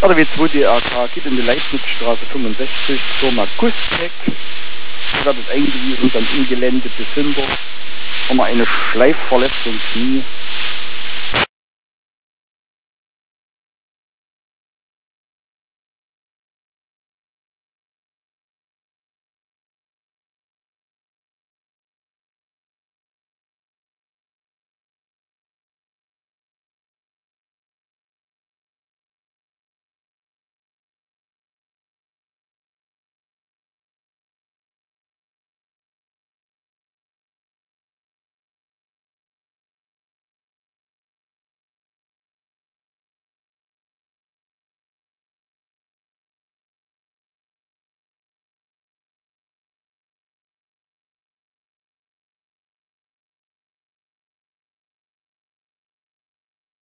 RW2 DRK geht in die Leibnizstraße 65, Firma Gustec. Da wird es eingewiesen, dann im Gelände bis hinter. Haben wir eine Schleifverletzung im Knie.